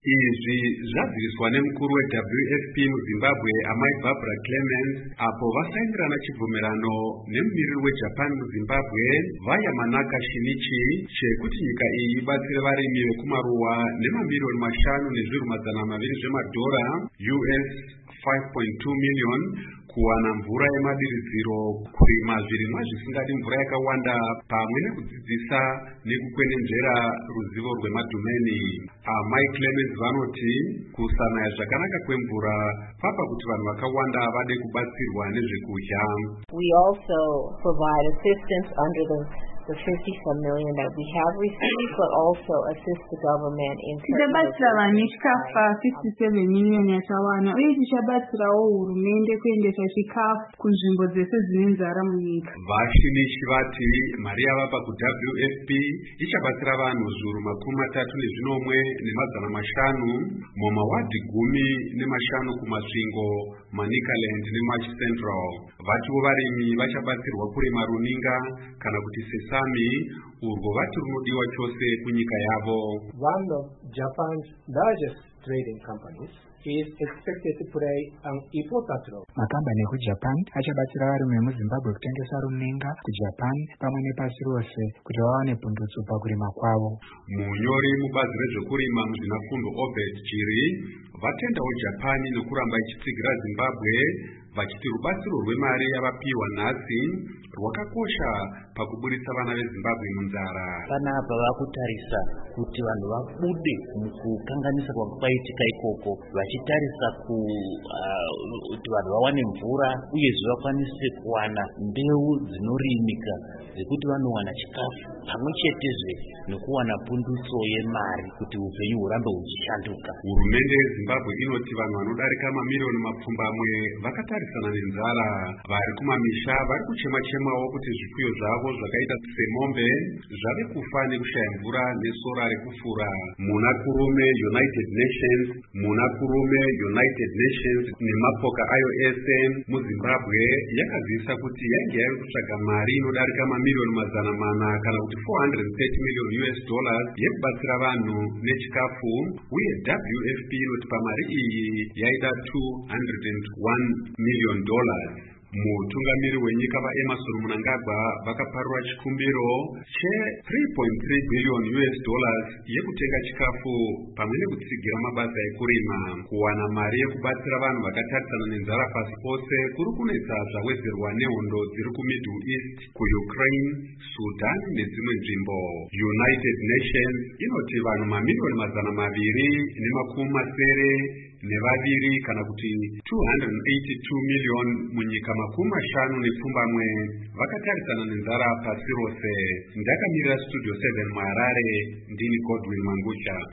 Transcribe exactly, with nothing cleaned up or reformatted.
Izvi zvaziviswa nemukuru we-W F P muZimbabwe Amai Barbara Clements apo vasainirana chibvumirano nemumiriri weJapan muZimbabwe Vayamanaka Shinichi chekuti nyika iyi ibatsire varimi vekumaruwa nemamiliyoni mashanu nezviru mazana maviri zvemadhora U S five point two million kuwana mvura yemadiridziro, kurima zvirimwa zvisingadi mvura yakawanda, pamwe nekudzidzisa nekukwenenzvera ruzivo rwemadhomeni. Amai Clements vanoti kusanaya zvakanaka kwemvura papa kuti vanhu vakawanda vade kubatsirwa nezvekudya. We also provide assistance under the the fifty-some million that we have received, but also assist the government in tichabatsira vanhu chikafu fifty-seven million yachawana, uye tichabatsirawo hurumende kuendesa chikafu kunzvimbo dzese dzine nzara munyika. Vashinichi vati mari yavapa ku-W F P ichabatsira vanhu zviuru makumi matatu nezvinomwe nemazana mashanu mumawadhi gumi nemashanu kumasvingo Manicaland neMarch Central. Vatiwo varimi vachabatsirwa kurima runinga kana kuti sesame, urwo vati runodiwa chose kunyika yavo. One of Japan's largest trading companies is expected to play an important role. Makambani ekuJapan achabatsira varimi vemuZimbabwe kutengesa runinga kuJapan pamwe nepasi rose kuti vawane pundutso pakurima kwavo. Munyori mubazi rezvekurima muzvinafundo Obed Chiri vatendawo Japan nekuramba ichitsigira Zimbabwe vachiti rubatsiro rwemari yavapiwa nhasi rwakakosha pakuburitsa vana veZimbabwe munzara. Panapa vakutarisa kuti vanhu vabude mukukanganisa kwakaitika ikoko, vachitarisa kuti vanhu vawane mvura uyezve vakwanise kuwana mbeu dzinorimika dzekuti vanowana chikafu pamwe chetezve nekuwana pundutso yemari kuti upenyu hurambe huchishanduka. Hurumende yeZimbabwe inoti vanhu vanodarika mamiliyoni mapfumbamwe vakatarisana nenzara. Vari kumamisha vari kuchema-chemawo kuti zvifuyo zvavo zvakaita semombe zvave kufa nekushaya mvura nesora rekufura. Muna kurume United Nations, muna kurume United Nations nemapoka ayo ese muZimbabwe yakazivisa kuti yange yari kutsvaga mari inodarika mamiliyoni mazana mana kana kuti four hundred thirty million U S dollars yekubatsira vanhu nechikafu, uye W F P inoti pamari iyi yaida two hundred one million dollars. Mutungamiri wenyika vaEmerson Mnangagwa vakaparura chikumbiro che three point three billion U S dollars yekutenga chikafu pamwe nekutsigira mabasa ekurima. Kuwana mari yekubatsira vanhu vakatarisana nenzara pasi pose kuri kunetsa zvawedzerwa nehondo dziri kuMiddle East, kuUkraine, Sudan nedzimwe nzvimbo. United Nations inoti vanhu mamiliyoni mazana maviri nemakumi masere nevaviri kana kuti two hundred eighty-two million munyika makumi mashanu nepfumbamwe vakatarisana nenzara pasi rose. Ndakamirira Studio seven muHarare, ndini Godwin Mangusha.